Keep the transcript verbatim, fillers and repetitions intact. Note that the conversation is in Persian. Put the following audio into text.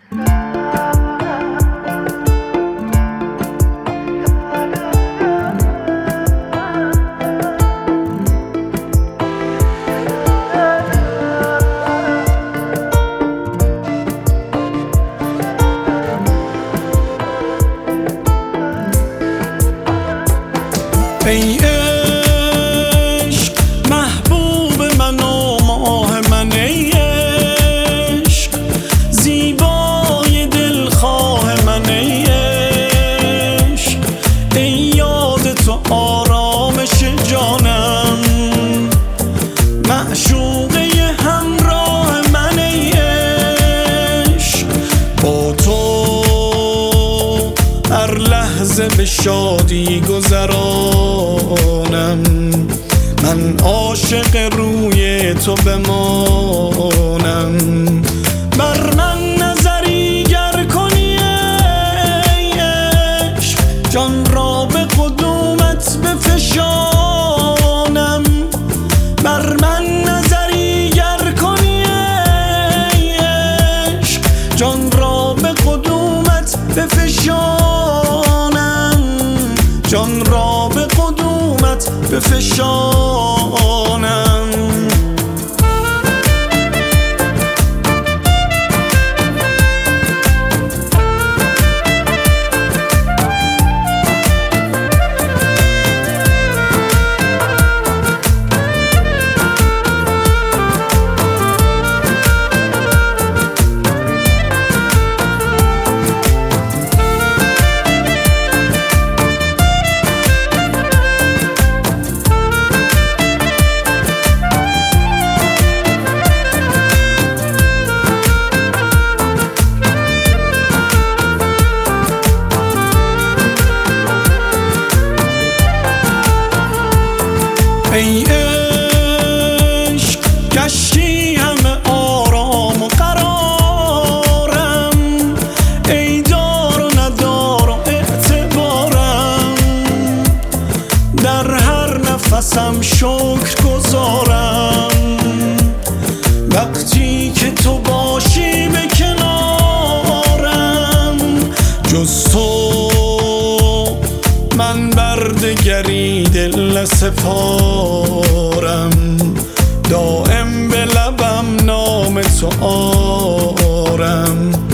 ای عشق محبوب من و ماه من، ای عشق زیبای دلخواه من، ای عشق ای یاد تو آرامش جانم، معشوقه همراه من، ای عشق با تو هر لحظه به شادی گذرانم، من عاشق روی تو بمانم. بر من نظری گر کنی ای عشق، جان را به قدومت بفشانم. بر من نظری گر کنی ای عشق، جان را به قدومت بفشانم، جان را به قدومت بفشانم. ای عشق گشتی همه آرام و قرارم، ای دار و ندار و اعتبارم، در هر نفسم شکر گزارم. وقتی که تو باشی به کنارم، جز تو من بر دگری دل نسپارم، دائم به لبم نام تو آرم.